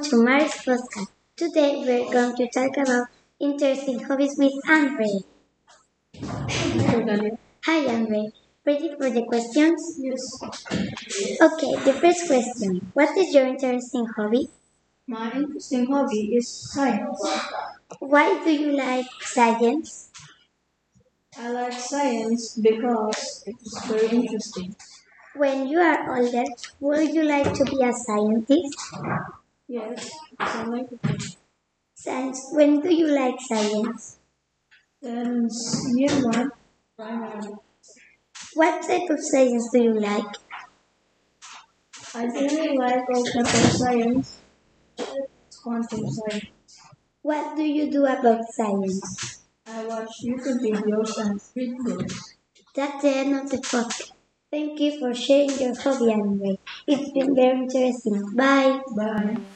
to Mary's podcast. Today we're going to talk about interesting hobbies with Andre. Hi Andre, ready for the questions? Yes. Okay, the first question. What is your interesting hobby? My interesting hobby is science. Why do you like science? I like science because it is very interesting. When you are older, would you like to be a scientist? Yes, I like it. Science. When do you like science? Then year one, primary. What type of science do you like? I really like all type of science, quantum science. What do you do about science? I watch YouTube videos and read books. That's the end of the podcast. Thank you for sharing your hobby, Andre. It's been very interesting. Bye. Bye.